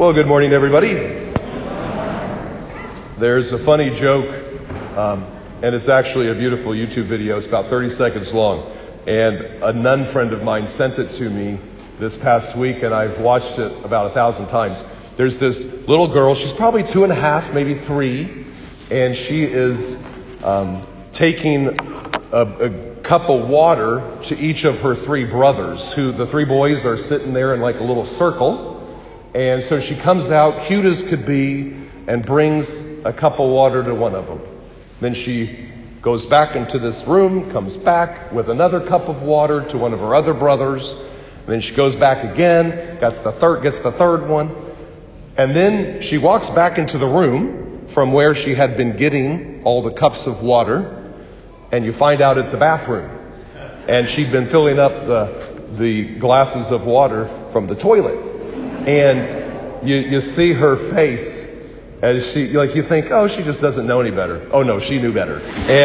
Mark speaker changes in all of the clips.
Speaker 1: Well, good morning, everybody. There's a funny joke, and it's actually a beautiful YouTube video. It's about 30 seconds long. And a nun friend of mine sent it to me this past week, and I've watched it about 1,000 times. There's this little girl. She's probably 2.5, maybe 3, and she is taking a cup of water to each of her 3 brothers, who the 3 boys are sitting there in like a little circle. And so she comes out, cute as could be, and brings a cup of water to one of them. Then she goes back into this room, comes back with another cup of water to one of her other brothers. And then she goes back again, gets the third one. And then she walks back into the room from where she had been getting all the cups of water. And you find out it's a bathroom. And she'd been filling up the glasses of water from the toilet. And you see her face as you think, oh, she just doesn't know any better. Oh no, she knew better.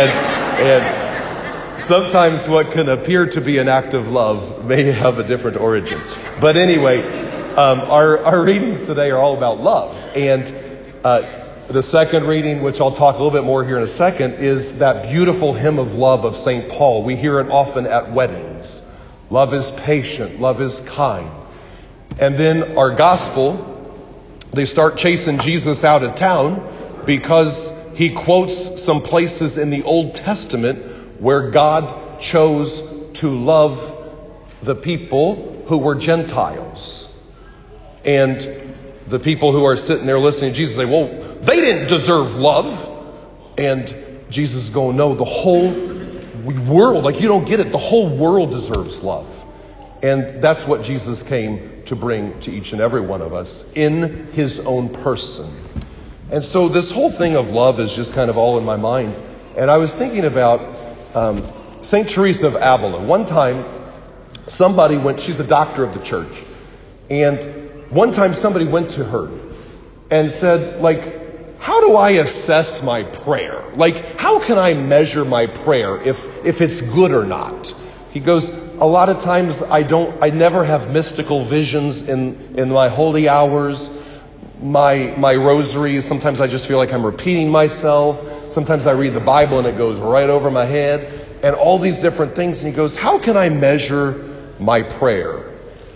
Speaker 1: And sometimes what can appear to be an act of love may have a different origin. But anyway, our readings today are all about love. And the second reading, which I'll talk a little bit more here in a second, is that beautiful hymn of love of St. Paul. We hear it often at weddings. Love is patient. Love is kind. And then our gospel, they start chasing Jesus out of town because he quotes some places in the Old Testament where God chose to love the people who were Gentiles. And the people who are sitting there listening to Jesus say, well, they didn't deserve love. And Jesus is going, no, the whole world, like you don't get it, the whole world deserves love. And that's what Jesus came to bring to each and every one of us in his own person. And so this whole thing of love is just kind of all in my mind. And I was thinking about St. Teresa of Avila. One time, somebody went, she's a doctor of the church. And one time somebody went to her and said, how do I assess my prayer? How can I measure my prayer if it's good or not? He goes, a lot of times I never have mystical visions in my holy hours, my rosary. Sometimes I just feel like I'm repeating myself. Sometimes I read the Bible and it goes right over my head and all these different things. And he goes, how can I measure my prayer?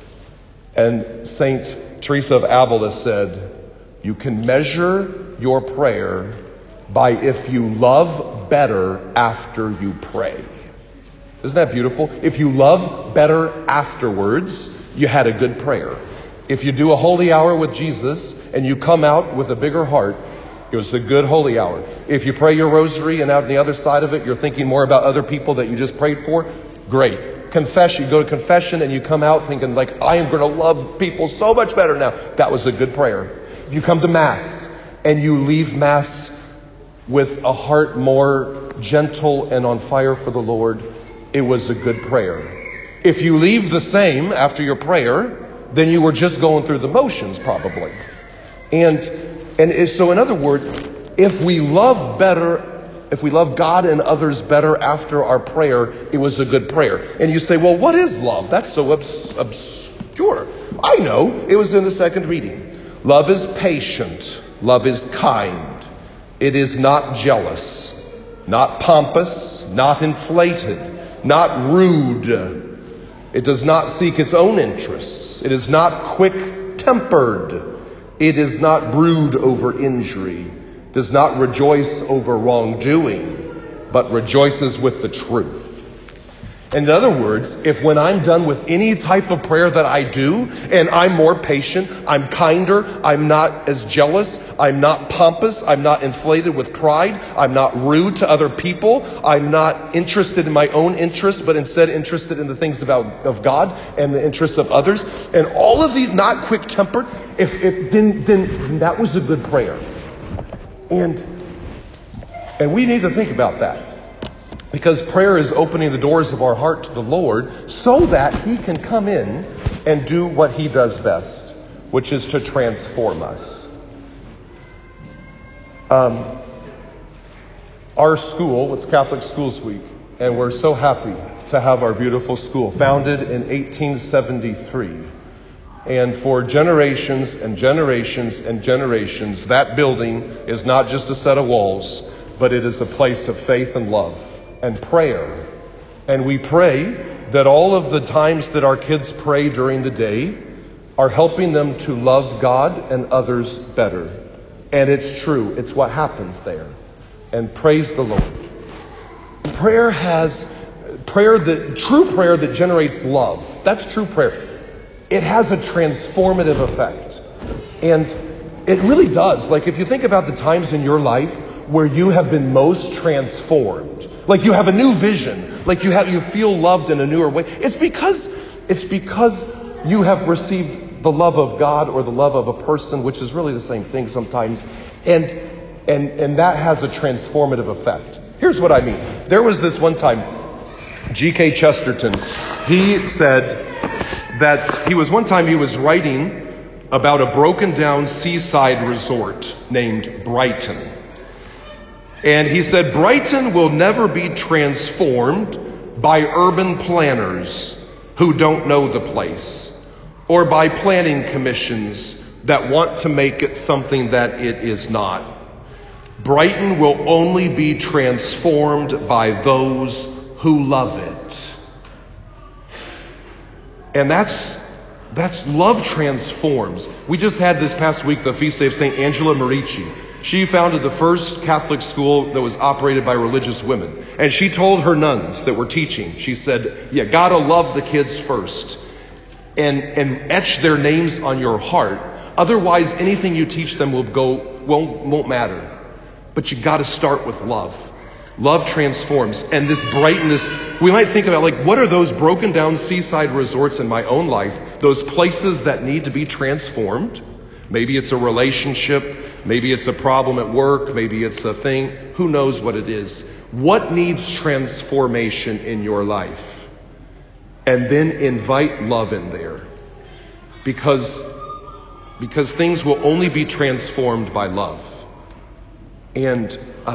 Speaker 1: And Saint Teresa of Avila said, you can measure your prayer by if you love better after you pray. Isn't that beautiful? If you love better afterwards, you had a good prayer. If you do a holy hour with Jesus and you come out with a bigger heart, it was a good holy hour. If you pray your rosary and out on the other side of it, you're thinking more about other people that you just prayed for, great. Confession, you go to confession and you come out thinking I am going to love people so much better now. That was a good prayer. If you come to Mass and you leave Mass with a heart more gentle and on fire for the Lord, it was a good prayer. If you leave the same after your prayer, then you were just going through the motions probably. And so in other words, if we love God and others better after our prayer, it was a good prayer. And you say, well, what is love? That's so obscure. I know. It was in the second reading. Love is patient. Love is kind. It is not jealous, not pompous, not inflated, not rude. It does not seek its own interests. It is not quick-tempered. It is not brood over injury. Does not rejoice over wrongdoing, but rejoices with the truth. In other words, if when I'm done with any type of prayer that I do, and I'm more patient, I'm kinder, I'm not as jealous, I'm not pompous, I'm not inflated with pride, I'm not rude to other people, I'm not interested in my own interests, but instead interested in the things of God and the interests of others, and all of these, not quick-tempered, then that was a good prayer. And we need to think about that. Because prayer is opening the doors of our heart to the Lord so that he can come in and do what he does best, which is to transform us. Our school, it's Catholic Schools Week, and we're so happy to have our beautiful school, founded in 1873. And for generations and generations and generations, that building is not just a set of walls, but it is a place of faith and love and prayer. And we pray that all of the times that our kids pray during the day are helping them to love God and others better. And it's true. It's what happens there. And praise the Lord. True prayer that generates love. That's true prayer. It has a transformative effect. And it really does. Like if you think about the times in your life where you have been most transformed, like you have a new vision, like you feel loved in a newer way, it's because you have received the love of God or the love of a person, which is really the same thing sometimes. And that has a transformative effect. Here's what I mean. There was this one time, G.K. Chesterton, he said that he was writing about a broken down seaside resort named Brighton. And he said, Brighton will never be transformed by urban planners who don't know the place, or by planning commissions that want to make it something that it is not. Brighton will only be transformed by those who love it. And that's love transforms. We just had this past week the feast day of St. Angela Merici. She founded the first Catholic school that was operated by religious women. And she told her nuns that were teaching, she said, you gotta love the kids first and etch their names on your heart. Otherwise, anything you teach them won't matter. But you gotta start with love. Love transforms. And this brightness, we might think about what are those broken down seaside resorts in my own life? Those places that need to be transformed. Maybe it's a relationship. Maybe it's a problem at work. Maybe it's a thing. Who knows what it is? What needs transformation in your life? And then invite love in there. Because things will only be transformed by love. And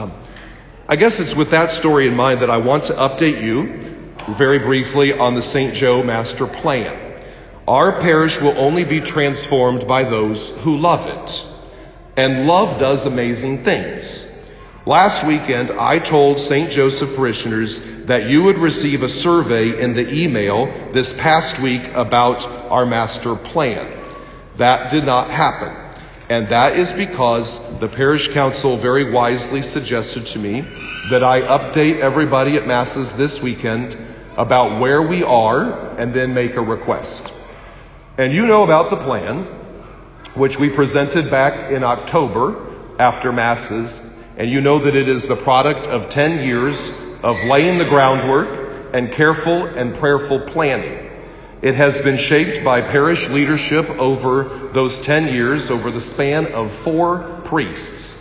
Speaker 1: I guess it's with that story in mind that I want to update you very briefly on the St. Joe Master Plan. Our parish will only be transformed by those who love it. And love does amazing things. Last weekend, I told St. Joseph parishioners that you would receive a survey in the email this past week about our master plan. That did not happen. And that is because the parish council very wisely suggested to me that I update everybody at Masses this weekend about where we are and then make a request. And you know about the plan, which we presented back in October after Masses, and you know that it is the product of 10 years of laying the groundwork and careful and prayerful planning. It has been shaped by parish leadership over those 10 years, over the span of 4 priests,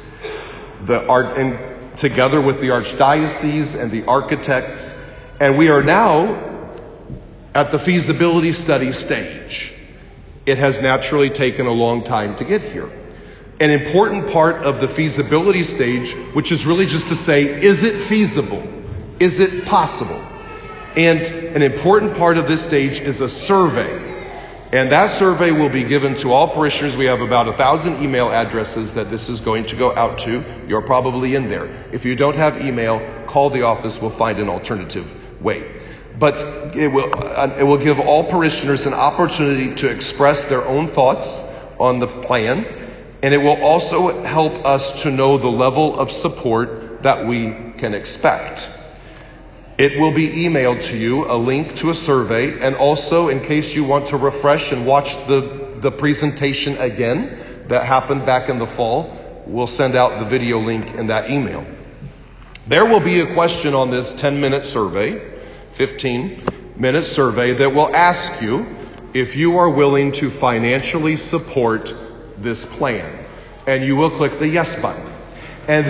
Speaker 1: together with the archdiocese and the architects. And we are now at the feasibility study stage. It has naturally taken a long time to get here. An important part of the feasibility stage, which is really just to say, is it feasible? Is it possible? And an important part of this stage is a survey. And that survey will be given to all parishioners. We have about 1,000 email addresses that this is going to go out to. You're probably in there. If you don't have email, call the office. We'll find an alternative way. But it will give all parishioners an opportunity to express their own thoughts on the plan. And it will also help us to know the level of support that we can expect. It will be emailed to you, a link to a survey, and also in case you want to refresh and watch the presentation again that happened back in the fall, we'll send out the video link in that email. There will be a question on this 10-minute survey, 15-minute survey that will ask you if you are willing to financially support this plan. And you will click the yes button. And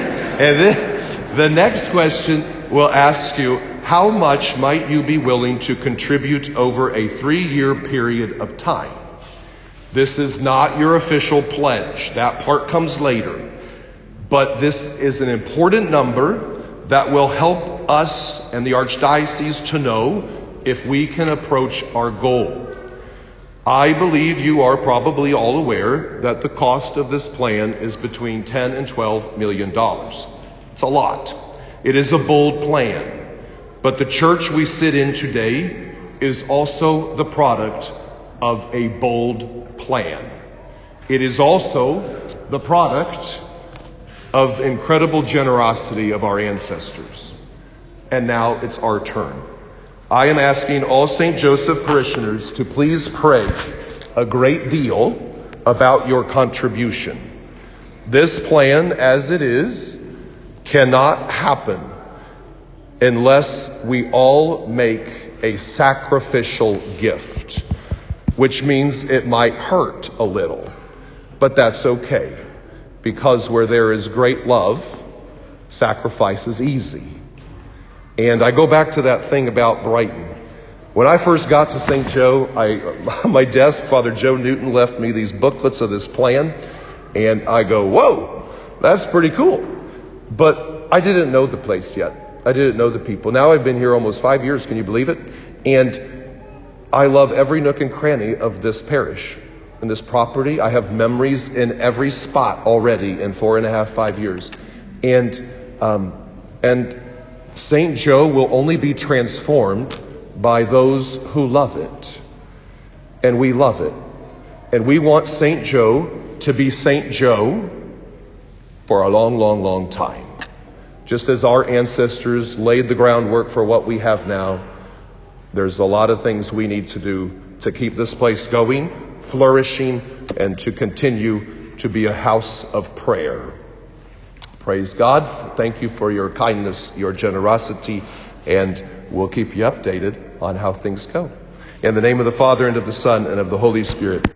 Speaker 1: then the next question will ask you, how much might you be willing to contribute over a 3-year period of time? This is not your official pledge. That part comes later. But this is an important number that will help us and the Archdiocese to know if we can approach our goal. I believe you are probably all aware that the cost of this plan is between $10 and $12 million. It's a lot. It is a bold plan. But the church we sit in today is also the product of a bold plan. It is also the product of incredible generosity of our ancestors. And now it's our turn. I am asking all St. Joseph parishioners to please pray a great deal about your contribution. This plan, as it is, cannot happen unless we all make a sacrificial gift, which means it might hurt a little, but that's okay, because where there is great love, sacrifice is easy. And I go back to that thing about Brighton. When I first got to St. Joe, on my desk, Father Joe Newton left me these booklets of this plan, and I go, whoa, that's pretty cool. But I didn't know the place yet. I didn't know the people. Now I've been here almost 5 years, can you believe it? And I love every nook and cranny of this parish and this property. I have memories in every spot already in 4.5, 5 years. And St. Joe will only be transformed by those who love it. And we love it. And we want St. Joe to be St. Joe for a long, long, long time. Just as our ancestors laid the groundwork for what we have now, there's a lot of things we need to do to keep this place going, flourishing, and to continue to be a house of prayer. Praise God. Thank you for your kindness, your generosity, and we'll keep you updated on how things go. In the name of the Father, and of the Son, and of the Holy Spirit.